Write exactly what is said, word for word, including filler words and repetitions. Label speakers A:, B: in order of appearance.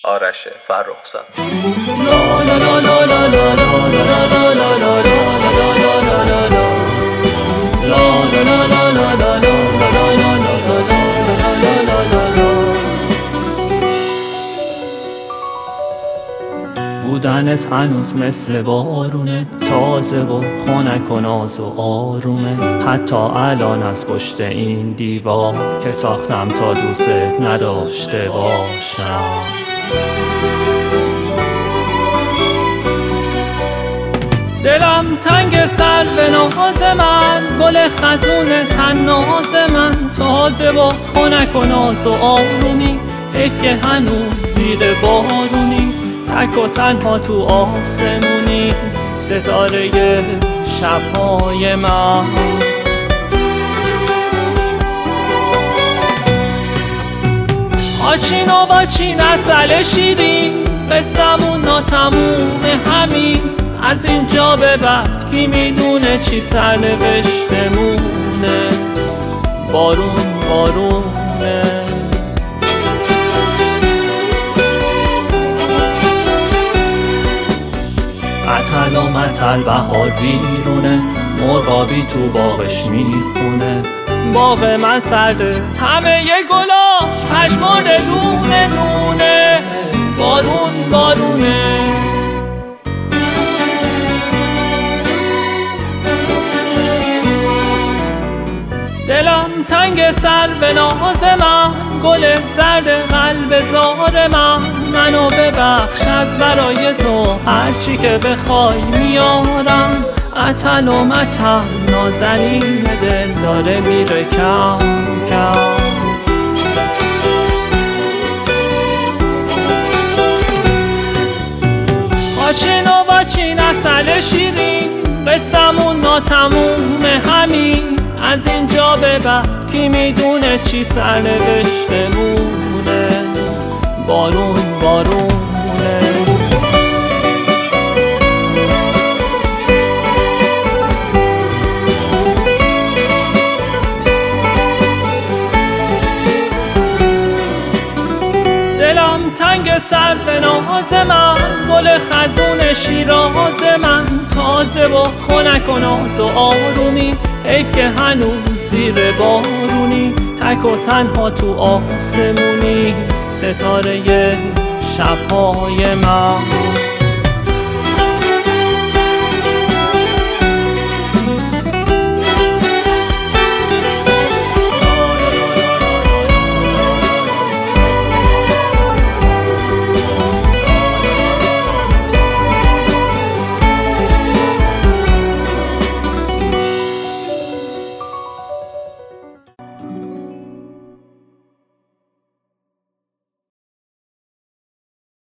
A: آرش فرخزاد.
B: بودنت هنوز مثل بارونه، تازه و خنک و ناز و آرومه. حتی الان از پشت این دیوار که ساختم تا دوست نداشته باشم. دلم تنگ سر به ناز من، گل خزون تناز من. تازه و خنک و ناز و آرومی، حیف که هنوز زیر بارونی. تک و تنها تو آسمونی، ستاره شبهای من. آچین و باچین اصل شیرین، قصمون ناتموم همین. از اینجا به بعد کی میدونه چی سرنوشتمونه. بارون بارونه. عطل و مطل بهار ویرونه، مرغابی تو باغش میخونه. باغ من سرده همه ی گلاش پشمارده دونه دونه. بارون بارونه. دلم تنگ سر به ناز من، گل زرد قلب زار من. منو ببخش از برای تو هرچی که بخوای میارم. عطل و مطل نازنین دل داره میره کم کم. آچین و باچین اصل شیرین، قصمون ناتموم همین. از اینجا به بعد کی میدونه چی سرنوشتمونه. بارون بارونه. دلم تنگ سر به ناز من، گل خزون شیراز من. تازه و خنک و ناز و آرومی، حیف که هنوز زیر بارونی. تک و تنها تو آسمونی، ستاره شبهای من.